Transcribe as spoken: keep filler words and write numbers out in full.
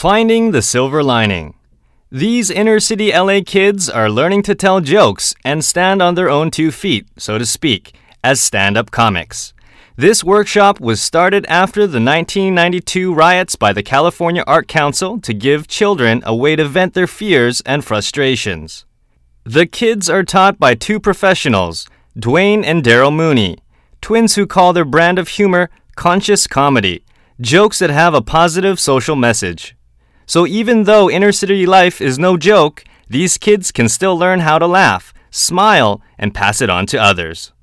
Finding the silver lining. These inner-city L A kids are learning to tell jokes and stand on their own two feet, so to speak, as stand-up comics. This workshop was started after the nineteen ninety-two riots by the California Art Council to give children a way to vent their fears and frustrations. The kids are taught by two professionals, Dwayne and Daryl Mooney, twins who call their brand of humor conscious comedy, jokes that have a positive social message. So even though inner-city life is no joke, these kids can still learn how to laugh, smile, and pass it on to others.